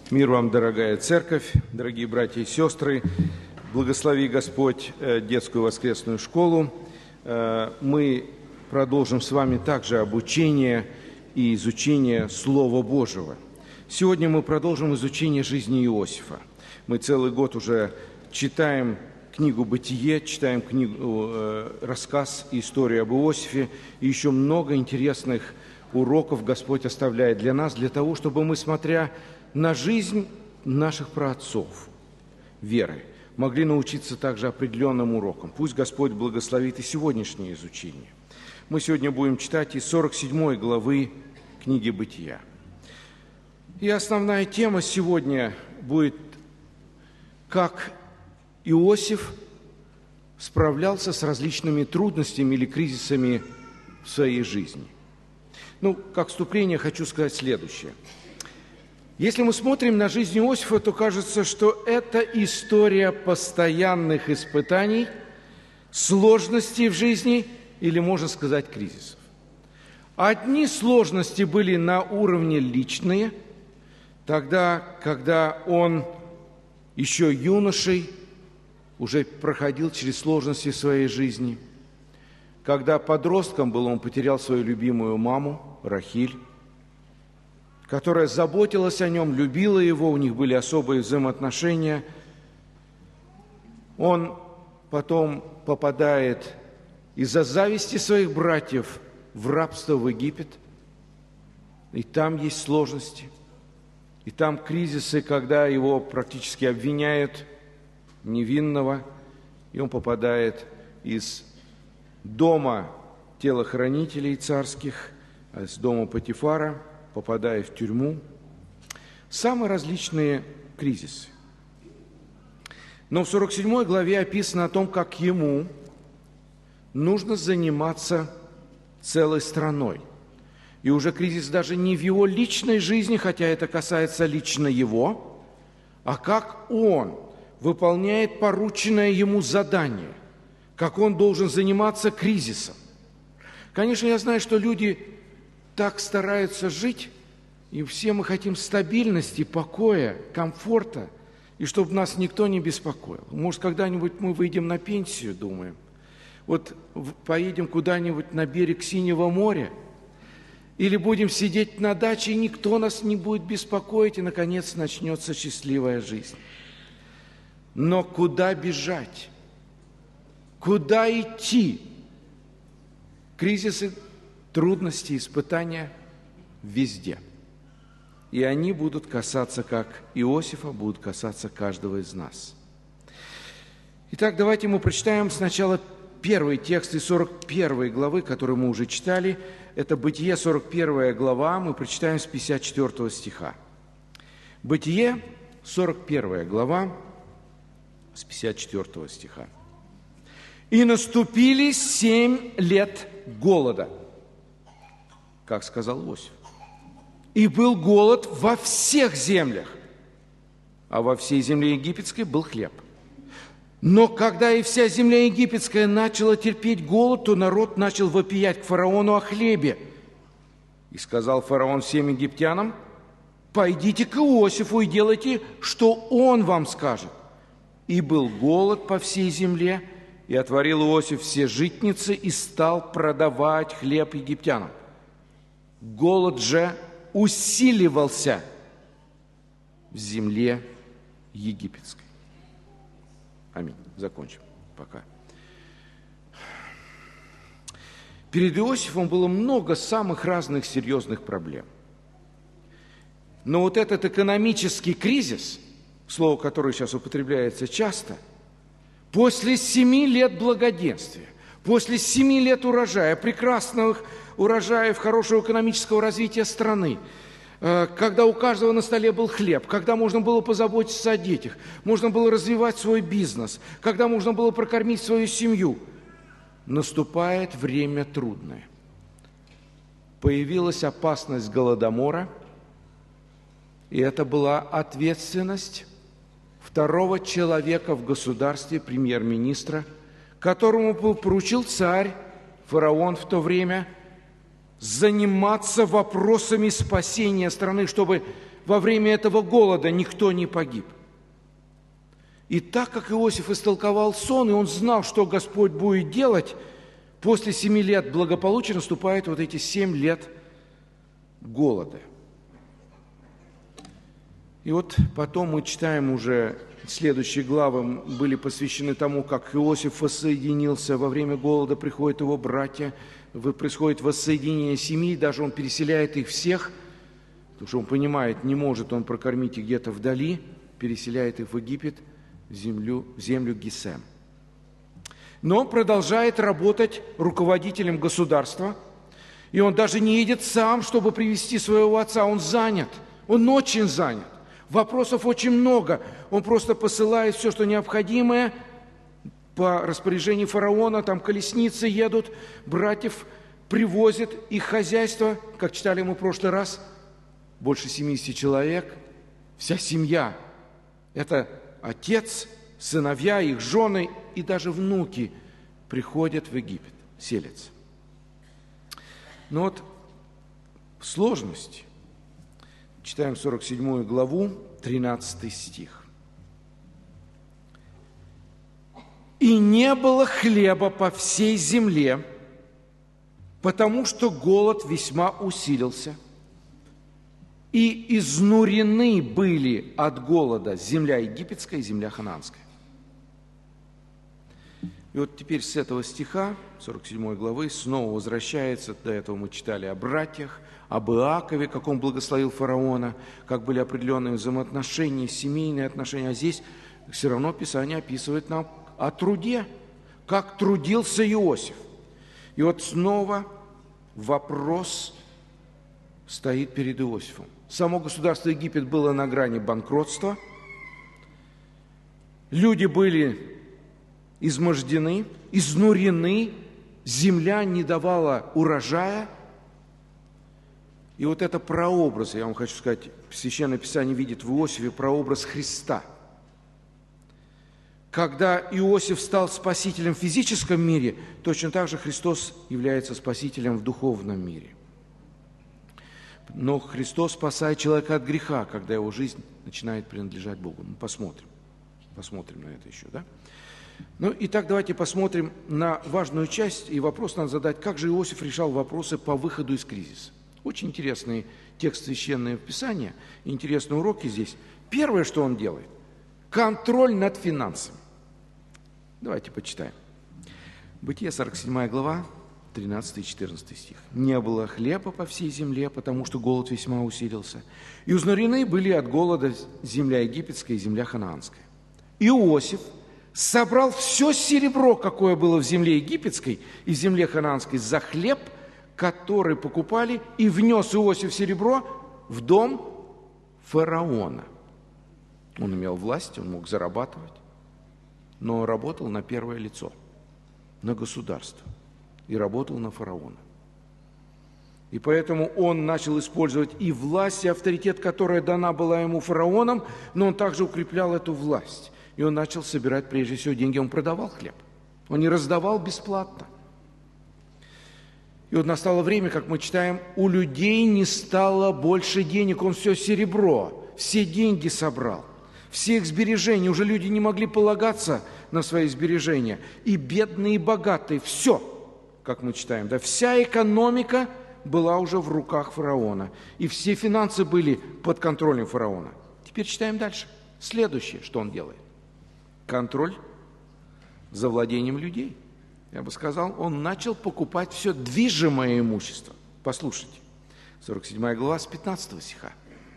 Мир вам, дорогая церковь, дорогие братья и сестры. Благослови Господь детскую воскресную школу. Мы продолжим с вами также обучение и изучение Слова Божьего. Сегодня мы продолжим изучение жизни Иосифа. Мы целый год уже читаем книгу «Бытие», читаем рассказ и историю об Иосифе. И еще много интересных уроков Господь оставляет для нас, для того, чтобы мы, смотря на жизнь наших праотцов веры, могли научиться также определенным урокам. Пусть Господь благословит и сегодняшнее изучение. Мы сегодня будем читать из 47 главы книги «Бытия». И основная тема сегодня будет, как Иосиф справлялся с различными трудностями или кризисами в своей жизни. Как вступление хочу сказать следующее. Если мы смотрим на жизнь Иосифа, то кажется, что это история постоянных испытаний, сложностей в жизни или, можно сказать, кризисов. Одни сложности были на уровне личные, тогда, когда он еще юношей уже проходил через сложности в своей жизни. Когда подростком был, он потерял свою любимую маму, Рахиль, которая заботилась о нем, любила его, у них были особые взаимоотношения. Он потом попадает из-за зависти своих братьев в рабство в Египет. И там есть сложности, и там кризисы, когда его практически обвиняют невинного, и он попадает из дома телохранителей царских, из дома Потифара, попадая в тюрьму, самые различные кризисы. Но в 47 главе описано о том, как ему нужно заниматься целой страной. И уже кризис даже не в его личной жизни, хотя это касается лично его, а как он выполняет порученное ему задание, как он должен заниматься кризисом. Конечно, я знаю, что люди так стараются жить, и все мы хотим стабильности, покоя, комфорта, и чтобы нас никто не беспокоил. Может, когда-нибудь мы выйдем на пенсию, думаем, поедем куда-нибудь на берег Синего моря, или будем сидеть на даче, и никто нас не будет беспокоить, и, наконец, начнется счастливая жизнь. Но куда бежать? Куда идти? Кризисы, трудности, испытания везде. И они будут касаться, как Иосифа, будут касаться каждого из нас. Итак, давайте мы прочитаем сначала первый текст из 41 главы, который мы уже читали. Это Бытие, 41 глава, мы прочитаем с 54 стиха. Бытие, 41 глава, с 54 стиха. «И наступили 7 лет голода», как сказал Иосиф. «И был голод во всех землях, а во всей земле египетской был хлеб. Но когда и вся земля египетская начала терпеть голод, то народ начал вопиять к фараону о хлебе. И сказал фараон всем египтянам: пойдите к Иосифу и делайте, что он вам скажет. И был голод по всей земле, и отворил Иосиф все житницы и стал продавать хлеб египтянам. Голод же усиливался в земле египетской». Аминь. Закончим. Пока. Перед Иосифом было много самых разных серьезных проблем. Но вот этот экономический кризис, слово, которое сейчас употребляется часто, после 7 лет благоденствия, после 7 лет урожая, прекрасных урожаев, хорошего экономического развития страны, когда у каждого на столе был хлеб, когда можно было позаботиться о детях, можно было развивать свой бизнес, когда можно было прокормить свою семью, наступает время трудное. Появилась опасность голодомора, и это была ответственность второго человека в государстве, премьер-министра, которому поручил царь, фараон в то время, заниматься вопросами спасения страны, чтобы во время этого голода никто не погиб. И так как Иосиф истолковал сон, и он знал, что Господь будет делать, после 7 лет благополучия наступают вот эти 7 лет голода. И вот потом мы читаем уже, следующие главы были посвящены тому, как Иосиф воссоединился, во время голода приходят его братья, происходит воссоединение семьи, даже он переселяет их всех, потому что он понимает, не может он прокормить их где-то вдали, переселяет их в Египет, в землю Гесем. Но он продолжает работать руководителем государства, и он даже не едет сам, чтобы привести своего отца, он занят, он очень занят. Вопросов очень много, он просто посылает все, что необходимое, по распоряжению фараона, там колесницы едут, братьев привозят, их хозяйство, как читали мы в прошлый раз, больше 70 человек, вся семья, это отец, сыновья, их жены и даже внуки приходят в Египет, селятся. Но вот сложность. Читаем 47 главу, 13 стих. «И не было хлеба по всей земле, потому что голод весьма усилился, и изнурены были от голода земля египетская и земля ханаанская». И вот теперь с этого стиха, 47 главы, снова возвращается, до этого мы читали о братьях, об Иакове, как он благословил фараона, как были определенные взаимоотношения, семейные отношения. А здесь все равно Писание описывает нам о труде, как трудился Иосиф. И вот снова вопрос стоит перед Иосифом. Само государство Египет было на грани банкротства, люди были измождены, изнурены, земля не давала урожая. И вот это прообраз, я вам хочу сказать, Священное Писание видит в Иосифе прообраз Христа. Когда Иосиф стал спасителем в физическом мире, точно так же Христос является спасителем в духовном мире. Но Христос спасает человека от греха, когда его жизнь начинает принадлежать Богу. Мы посмотрим на это еще, да? Ну, итак, давайте посмотрим на важную часть, и вопрос надо задать, как же Иосиф решал вопросы по выходу из кризиса. Очень интересный текст Священного Писания, интересные уроки здесь. Первое, что он делает – контроль над финансами. Давайте почитаем. Бытие, 47 глава, 13 и 14 стих. «Не было хлеба по всей земле, потому что голод весьма усилился, и изнурены были от голода земля египетская и земля ханаанская. Иосиф собрал все серебро, какое было в земле египетской и в земле ханаанской, за хлеб, который покупали, и внес Иосиф серебро в дом фараона». Он имел власть, он мог зарабатывать, но работал на первое лицо, на государство, и работал на фараона. И поэтому он начал использовать и власть, и авторитет, которая дана была ему фараоном, но он также укреплял эту власть. И он начал собирать прежде всего деньги, он продавал хлеб, он не раздавал бесплатно. И вот настало время, как мы читаем, у людей не стало больше денег, он все серебро, все деньги собрал, все их сбережения, уже люди не могли полагаться на свои сбережения, и бедные, и богатые, все, как мы читаем, да, вся экономика была уже в руках фараона, и все финансы были под контролем фараона. Теперь читаем дальше. Следующее, что он делает. Контроль за владением людей. Я бы сказал, он начал покупать все движимое имущество. Послушайте, 47 глава с 15 стиха.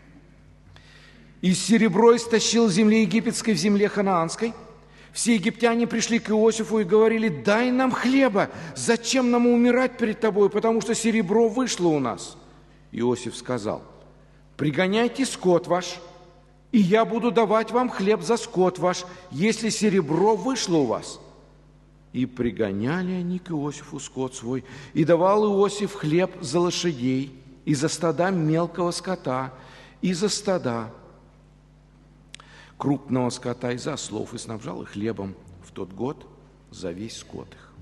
«И серебро истощил земли египетской в земле ханаанской. Все египтяне пришли к Иосифу и говорили: дай нам хлеба, зачем нам умирать перед тобой, потому что серебро вышло у нас». Иосиф сказал: пригоняйте скот ваш, и я буду давать вам хлеб за скот ваш, если серебро вышло у вас. И пригоняли они к Иосифу скот свой, и давал Иосиф хлеб за лошадей, и за стада мелкого скота, и за стада крупного скота, и за ослов, и снабжал их хлебом в тот год за весь скот их.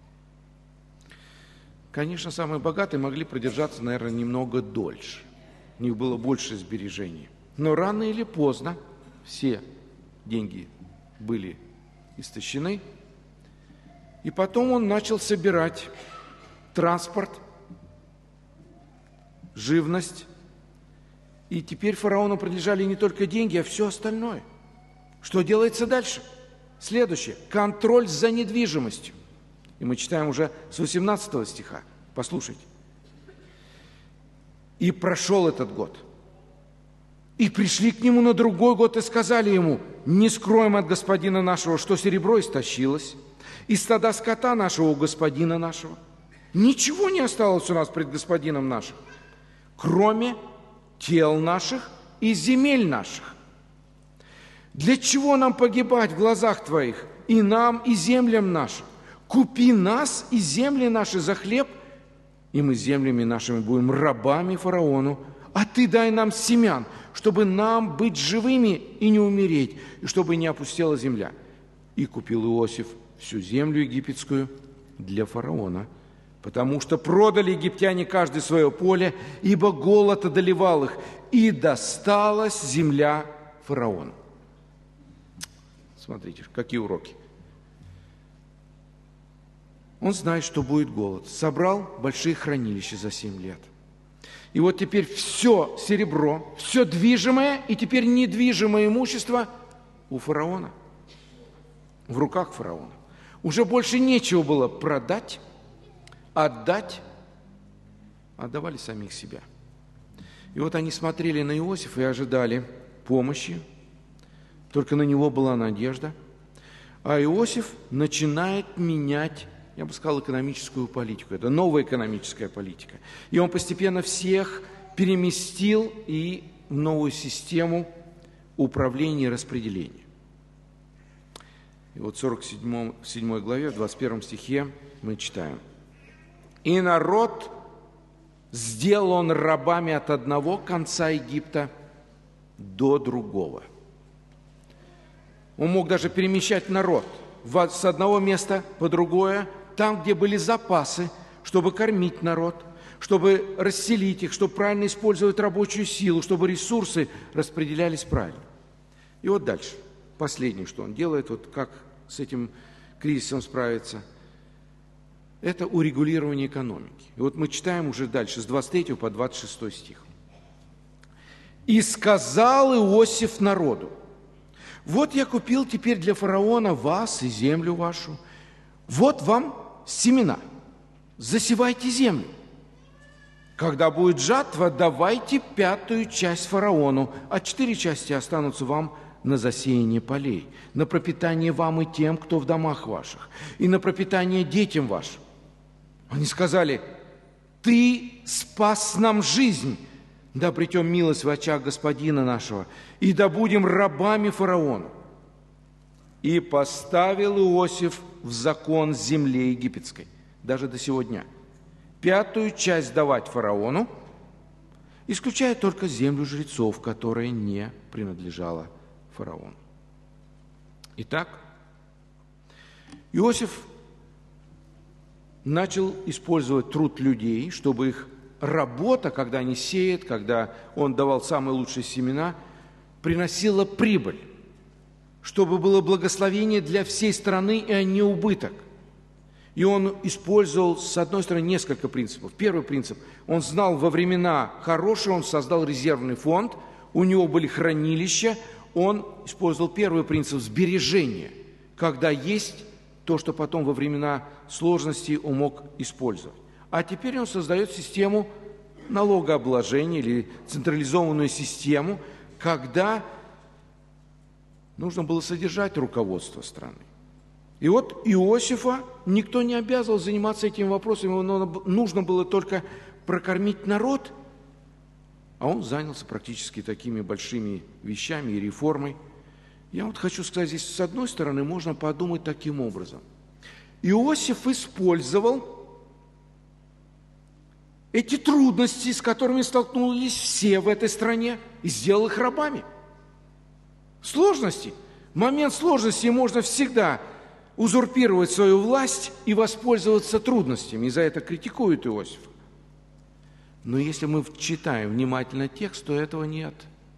Конечно, самые богатые могли продержаться, наверное, немного дольше. у них было больше сбережений. Но рано или поздно все деньги были истощены, и потом он начал собирать транспорт, живность, и теперь фараону принадлежали не только деньги, а все остальное. Что делается дальше? Следующее. Контроль за недвижимостью. И мы читаем уже с 18 стиха. Послушайте. «И прошел этот год. И пришли к нему на другой год и сказали ему: не скроем от господина нашего, что серебро истощилось, и стада скота нашего у господина нашего. Ничего не осталось у нас пред господином нашим, кроме тел наших и земель наших. Для чего нам погибать в глазах твоих, и нам, и землям нашим? Купи нас и земли наши за хлеб, и мы землями нашими будем рабами фараону, а ты дай нам семян, чтобы нам быть живыми и не умереть, и чтобы не опустела земля». И купил Иосиф всю землю египетскую для фараона, потому что продали египтяне каждый свое поле, ибо голод одолевал их, и досталась земля фараону. Смотрите, какие уроки. Он знает, что будет голод. Собрал большие хранилища за 7 лет. И вот теперь все серебро, все движимое и теперь недвижимое имущество у фараона, в руках фараона. Уже больше нечего было продать, отдать, отдавали самих себя. И вот они смотрели на Иосифа и ожидали помощи, только на него была надежда. А Иосиф начинает менять, я бы сказал, экономическую политику. Это новая экономическая политика. И он постепенно всех переместил и в новую систему управления и распределения. И вот в 47 главе, в 21 стихе мы читаем: «И народ сделал он рабами от одного конца Египта до другого». Он мог даже перемещать народ с одного места по другое, там, где были запасы, чтобы кормить народ, чтобы расселить их, чтобы правильно использовать рабочую силу, чтобы ресурсы распределялись правильно. И вот дальше, последнее, что он делает, вот как с этим кризисом справиться, это урегулирование экономики. И вот мы читаем уже дальше, с 23 по 26 стих. «И сказал Иосиф народу: вот я купил теперь для фараона вас и землю вашу. Вот вам семена. Засевайте землю. Когда будет жатва, давайте 5-ю часть фараону, а 4 части останутся вам на засеяние полей, на пропитание вам и тем, кто в домах ваших, и на пропитание детям вашим». Они сказали: «Ты спас нам жизнь, да обретем милость в очах господина нашего, и да будем рабами фараону». И поставил Иосиф в закон земле египетской, даже до сего дня, 5-ю часть давать фараону, исключая только землю жрецов, которая не принадлежала фараону. Итак, Иосиф начал использовать труд людей, чтобы их работа, когда они сеют, когда он давал самые лучшие семена, приносила прибыль, чтобы было благословение для всей страны, а не убыток. И он использовал, с одной стороны, несколько принципов. Первый принцип: он знал, во времена хорошие он создал резервный фонд, у него были хранилища, он использовал первый принцип сбережения, когда есть то, что потом во времена сложности он мог использовать. А теперь он создает систему налогообложения или централизованную систему, когда нужно было содержать руководство страны. И вот Иосифа никто не обязывал заниматься этим вопросом, ему нужно было только прокормить народ, а он занялся практически такими большими вещами и реформой. Я вот хочу сказать, здесь с одной стороны можно подумать таким образом. Иосиф использовал эти трудности, с которыми столкнулись все в этой стране, и сделал их рабами. Сложности. В момент сложности можно всегда узурпировать свою власть и воспользоваться трудностями, и за это критикуют Иосифа. Но если мы читаем внимательно текст, то этого нет.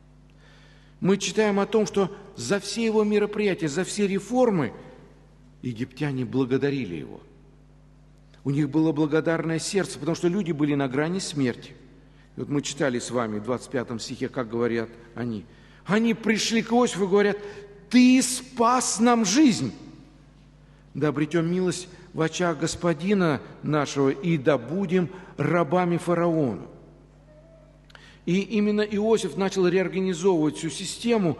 Мы читаем о том, что за все его мероприятия, за все реформы египтяне благодарили его. У них было благодарное сердце, потому что люди были на грани смерти. И вот мы читали с вами в 25 стихе, как говорят они. Они пришли к Иосифу и говорят: «Ты спас нам жизнь, да обретем милость в очах господина нашего, и да будем рабами фараону». И именно Иосиф начал реорганизовывать всю систему,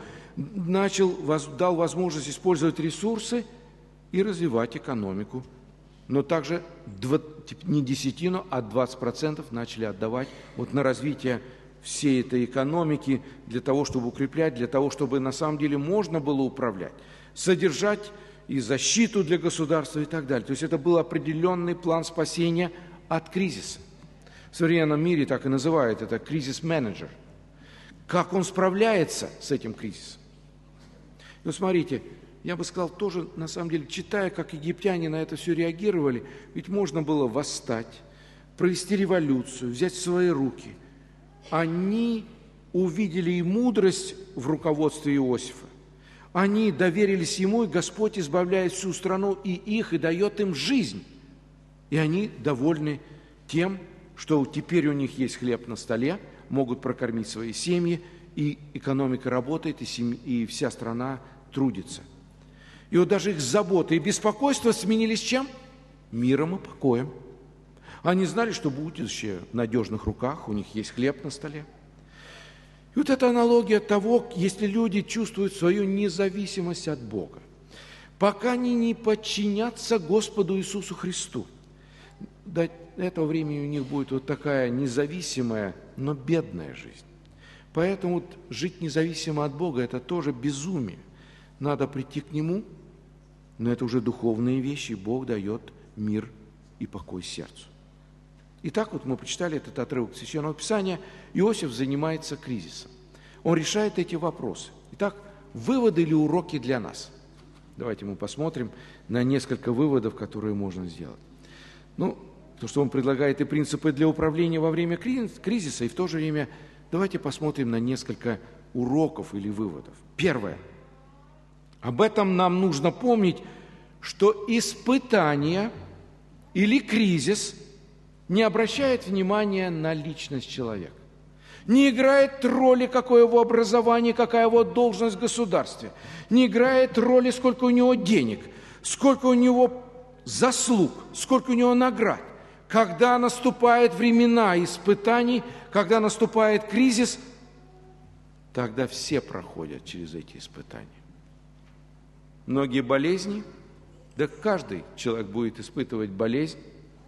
дал возможность использовать ресурсы и развивать экономику. Но также не десятину, а 20% начали отдавать вот на развитие всей этой экономики, для того, чтобы укреплять, для того, чтобы на самом деле можно было управлять, содержать и защиту для государства и так далее. То есть это был определенный план спасения от кризиса. В современном мире так и называют это кризис-менеджер. Как он справляется с этим кризисом? Ну, смотрите, я бы сказал, тоже, на самом деле, читая, как египтяне на это все реагировали, ведь можно было восстать, провести революцию, взять в свои руки. Они увидели и мудрость в руководстве Иосифа. Они доверились ему, и Господь избавляет всю страну и их, и дает им жизнь. И они довольны тем, что теперь у них есть хлеб на столе, могут прокормить свои семьи, и экономика работает, и вся страна трудится. И вот даже их заботы и беспокойство сменились чем? Миром и покоем. Они знали, что будущее в надежных руках, у них есть хлеб на столе. И вот эта аналогия того, если люди чувствуют свою независимость от Бога, пока они не подчинятся Господу Иисусу Христу, до этого времени у них будет вот такая независимая, но бедная жизнь. Поэтому вот жить независимо от Бога – это тоже безумие. Надо прийти к Нему, но это уже духовные вещи, Бог дает мир и покой сердцу. Итак, вот мы прочитали этот отрывок Священного Писания. Иосиф занимается кризисом. Он решает эти вопросы. Итак, выводы или уроки для нас? Давайте мы посмотрим на несколько выводов, которые можно сделать. Ну, то, что он предлагает и принципы для управления во время кризиса, и в то же время давайте посмотрим на несколько уроков или выводов. Первое. Об этом нам нужно помнить, что испытание или кризис не обращает внимания на личность человека. Не играет роли, какое его образование, какая его должность в государстве. Не играет роли, сколько у него денег, сколько у него заслуг, сколько у него наград. Когда наступают времена испытаний, когда наступает кризис, тогда все проходят через эти испытания. Многие болезни, да каждый человек будет испытывать болезнь,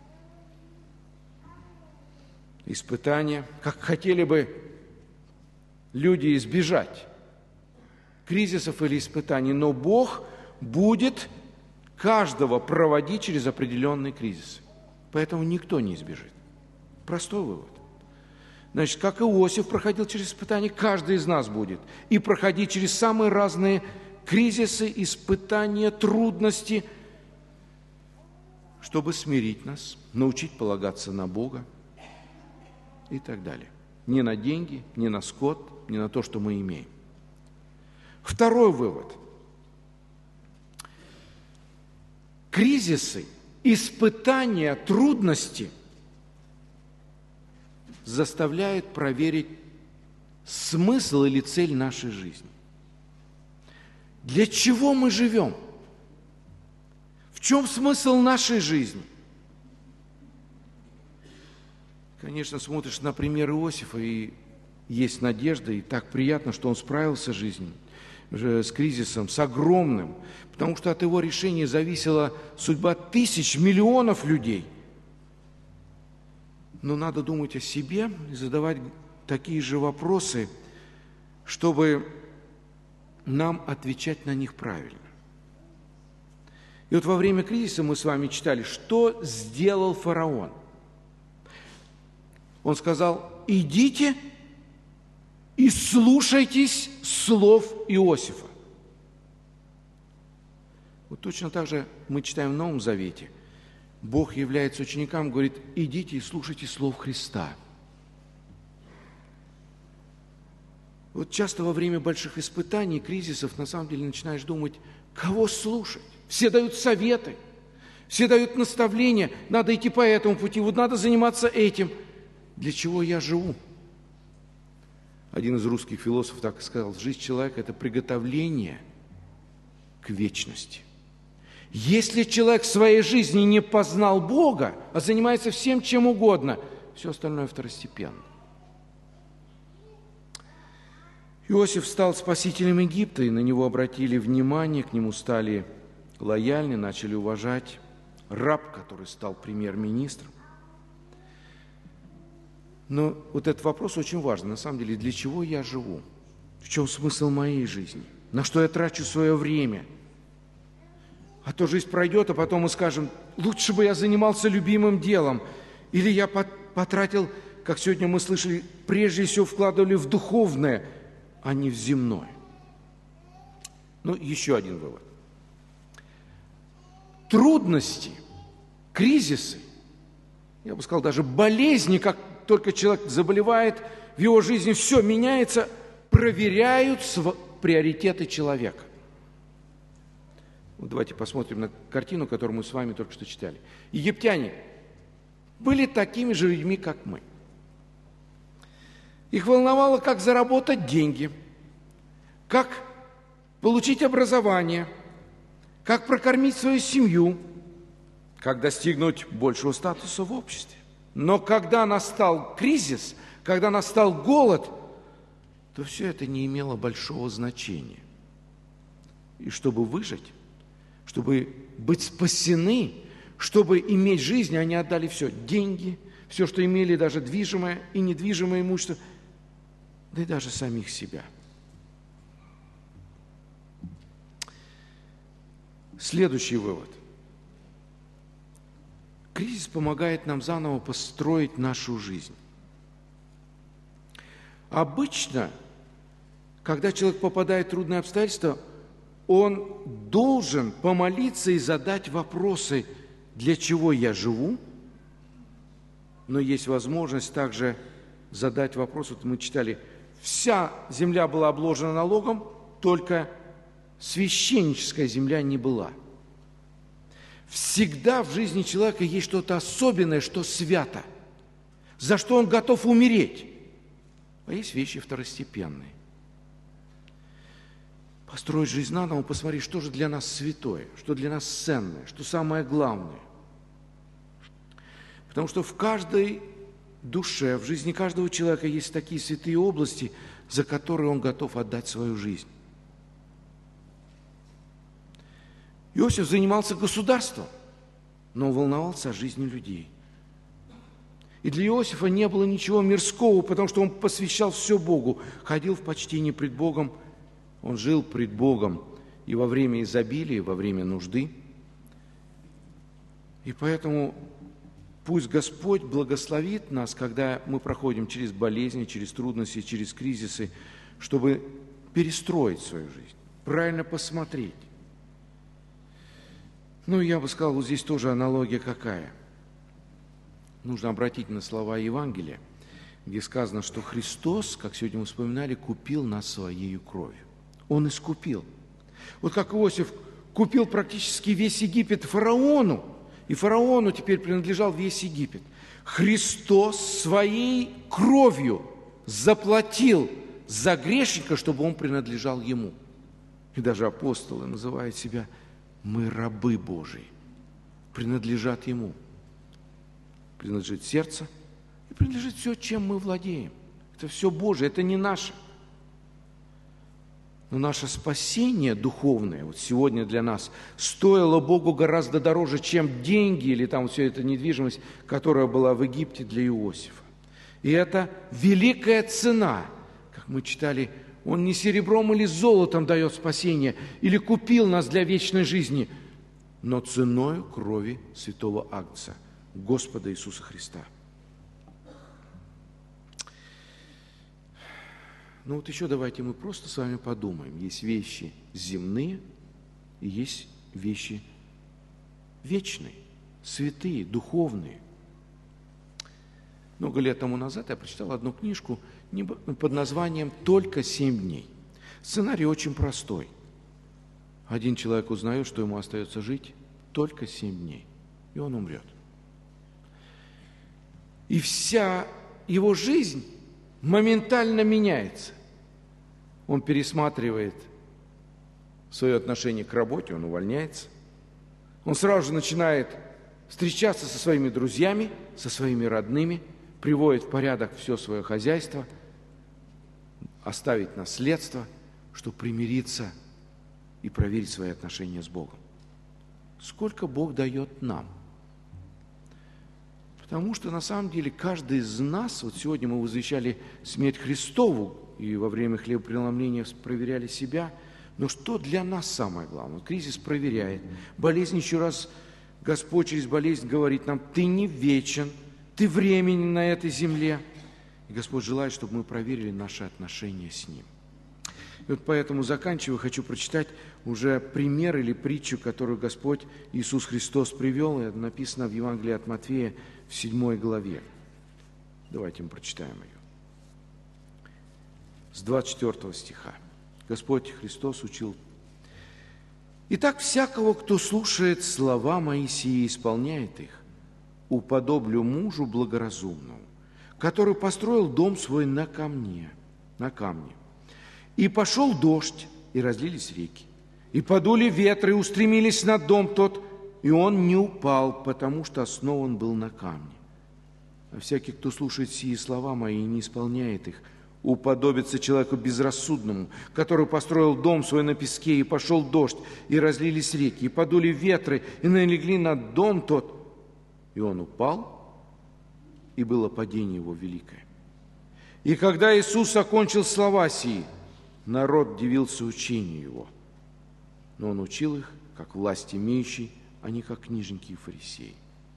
испытания, как хотели бы люди избежать кризисов или испытаний, но Бог будет каждого проводить через определенные кризисы. Поэтому никто не избежит. Простой вывод. Значит, как Иосиф проходил через испытания, каждый из нас будет. И проходить через самые разные кризисы, испытания, трудности, чтобы смирить нас, научить полагаться на Бога и так далее. Не на деньги, не на скот, не на то, что мы имеем. Второй вывод. Кризисы, испытания, трудности заставляют проверить смысл или цель нашей жизни. Для чего мы живем? В чем смысл нашей жизни? Конечно, смотришь на пример Иосифа, и есть надежда, и так приятно, что он справился с жизнью, с кризисом, с огромным, потому что от его решения зависела судьба тысяч, миллионов людей. Но надо думать о себе и задавать такие же вопросы, чтобы нам отвечать на них правильно. И вот во время кризиса мы с вами читали, что сделал фараон. Он сказал: идите и слушайтесь слов Иосифа. Вот точно так же мы читаем в Новом Завете. Бог является ученикам, говорит: идите и слушайте слов Христа. Вот часто во время больших испытаний, кризисов, на самом деле начинаешь думать, кого слушать? Все дают советы, все дают наставления, надо идти по этому пути, вот надо заниматься этим. Для чего я живу? Один из русских философов так и сказал, жизнь человека – это приготовление к вечности. Если человек в своей жизни не познал Бога, а занимается всем чем угодно, все остальное второстепенно. Иосиф стал спасителем Египта, и на него обратили внимание, к нему стали лояльны, начали уважать. Раб, который стал премьер-министром. Но вот этот вопрос очень важный. На самом деле, для чего я живу? В чем смысл моей жизни? На что я трачу свое время? А то жизнь пройдет, а потом мы скажем, лучше бы я занимался любимым делом. Или я потратил, как сегодня мы слышали, прежде всего вкладывали в духовное, а не в земное. Ну, еще один вывод. Трудности, кризисы, я бы сказал, даже болезни, как только человек заболевает, в его жизни все меняется, проверяют приоритеты человека. Вот давайте посмотрим на картину, которую мы с вами только что читали. Египтяне были такими же людьми, как мы. Их волновало, как заработать деньги, как получить образование, как прокормить свою семью, как достигнуть большего статуса в обществе. Но когда настал кризис, когда настал голод, то все это не имело большого значения. И чтобы выжить, чтобы быть спасены, чтобы иметь жизнь, они отдали все. Деньги, все, что имели, даже движимое и недвижимое имущество, да и даже самих себя. Следующий вывод. Кризис помогает нам заново построить нашу жизнь. Обычно, когда человек попадает в трудные обстоятельства, он должен помолиться и задать вопросы, для чего я живу, но есть возможность также задать вопрос, вот мы читали, вся земля была обложена налогом, только священническая земля не была. Всегда в жизни человека есть что-то особенное, что свято, за что он готов умереть. А есть вещи второстепенные. Построить жизнь наново, посмотреть, что же для нас святое, что для нас ценное, что самое главное. Потому что в каждой душе, в жизни каждого человека есть такие святые области, за которые он готов отдать свою жизнь. Иосиф занимался государством, но волновался о жизни людей. И для Иосифа не было ничего мирского, потому что он посвящал все Богу, ходил в почтении пред Богом, он жил пред Богом и во время изобилия, и во время нужды. И поэтому пусть Господь благословит нас, когда мы проходим через болезни, через трудности, через кризисы, чтобы перестроить свою жизнь, правильно посмотреть. Ну, я бы сказал, вот здесь тоже аналогия какая. Нужно обратить на слова Евангелия, где сказано, что Христос, как сегодня мы вспоминали, купил нас своей кровью. Он искупил. Вот как Иосиф купил практически весь Египет фараону, и фараону теперь принадлежал весь Египет. Христос своей кровью заплатил за грешника, чтобы он принадлежал ему. И даже апостолы называют себя «мы рабы Божии», принадлежат ему. Принадлежит сердце и принадлежит все, чем мы владеем. Это все Божие, это не наше. Но наше спасение духовное, вот сегодня для нас, стоило Богу гораздо дороже, чем деньги или там вся эта недвижимость, которая была в Египте для Иосифа. И это великая цена, как мы читали, Он не серебром или золотом дает спасение, или купил нас для вечной жизни, но ценою крови святого Агнца, Господа Иисуса Христа. Ну вот еще давайте мы просто с вами подумаем. Есть вещи земные и есть вещи вечные, святые, духовные. Много лет тому назад я прочитал одну книжку под названием «Только 7 дней». Сценарий очень простой. Один человек узнает, что ему остается жить только 7 дней, и он умрет. И вся его жизнь моментально меняется. Он пересматривает свое отношение к работе, он увольняется. Он сразу же начинает встречаться со своими друзьями, со своими родными, приводит в порядок все свое хозяйство, оставить наследство, чтобы примириться и проверить свои отношения с Богом. Сколько Бог дает нам? Потому что на самом деле каждый из нас, вот сегодня мы возвещали смерть Христову, и во время хлебопреломления проверяли себя, но что для нас самое главное? Кризис проверяет. Болезнь еще раз, Господь через болезнь говорит нам: ты не вечен, ты временен на этой земле. И Господь желает, чтобы мы проверили наши отношения с Ним. И вот поэтому, заканчивая, хочу прочитать уже пример или притчу, которую Господь Иисус Христос привел. Это написано в Евангелии от Матфея в 7 главе. Давайте мы прочитаем ее. С 24 стиха. Господь Христос учил: «Итак, всякого, кто слушает слова мои сии и исполняет их, уподоблю мужу благоразумному, который построил дом свой на камне. И пошел дождь, и разлились реки, и подули ветры, и устремились на дом тот, и он не упал, потому что основан был на камне. А всякий, кто слушает сии слова мои и не исполняет их, уподобится человеку безрассудному, который построил дом свой на песке, и пошел дождь, и разлились реки, и подули ветры, и налегли на дом тот, и он упал, и было падение его великое. И когда Иисус окончил слова сии, народ дивился учению его, но он учил их, как власть имеющий, а не как книжники и фарисеи.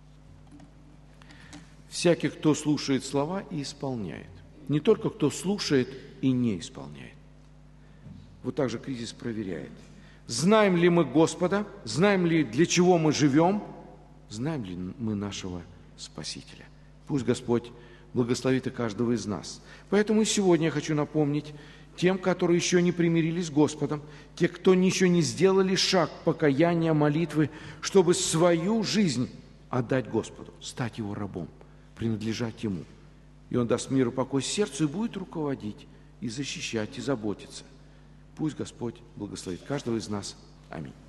Всякий, кто слушает слова и исполняет. Не только кто слушает и не исполняет. Вот так же кризис проверяет. Знаем ли мы Господа? Знаем ли, для чего мы живем? Знаем ли мы нашего Спасителя? Пусть Господь благословит и каждого из нас. Поэтому и сегодня я хочу напомнить тем, которые еще не примирились с Господом, те, кто еще не сделали шаг покаяния, молитвы, чтобы свою жизнь отдать Господу, стать Его рабом, принадлежать Ему. И Он даст мир и покой сердцу и будет руководить, и защищать, и заботиться. Пусть Господь благословит каждого из нас. Аминь.